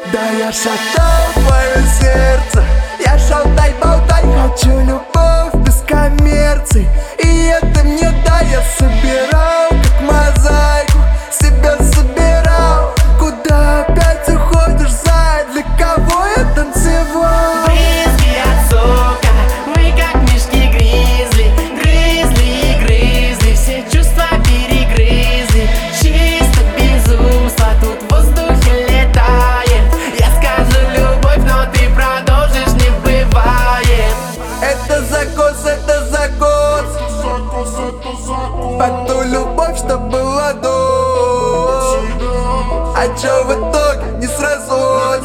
Да я шатал твое сердце, я шалтай-болтай, хочу любовь без коммерции. И это мне да, я собирал, как мозаику, себя собирал. Куда опять уходишь, зая, для кого я танцевал? Брызги от сока, мы как мишки-гризли, грызли и грызли, все чувства перегрызли. Чисто безумство тут в воздухе летает. Я скажу любовь, но ты продолжишь, не бывает. Это закос, это закос, под ту любовь, что была до. А чё в итоге не срослось?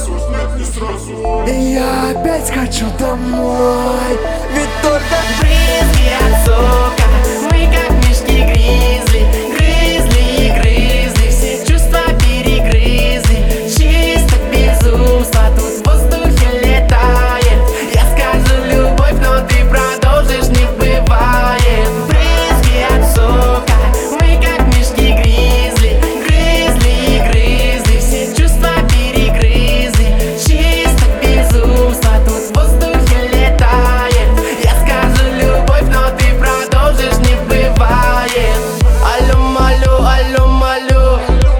И я опять хочу домой, ведь только Брызги от сока, мы как мишки-гризли, грызли и грызли, все чувства перегрызли. Чисто безумство тут в воздухе летает. Я скажу любовь, но ты продолжишь, не бывает. Брызги от сока, мы как мишки-гризли, грызли и грызли, все чувства перегрызли. Чисто безумство тут в воздухе летает. Я скажу любовь, но ты продолжишь, не бывает. Алло, малю, алло, малю,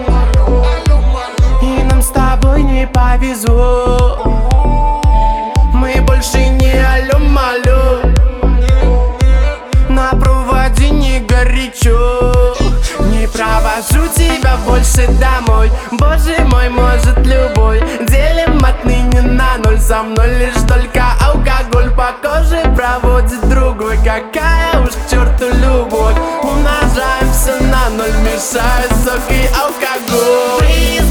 и нам с тобой не повезло. Мы больше не алло, малю, на проводе не горячо. Не провожу тебя больше домой, боже мой, может любой. Делим отныне на ноль, со мной лишь только алкоголь по коже проводит другой. Какая уж к черту любовь, умножаем все на ноль, мешает сок и алкоголь.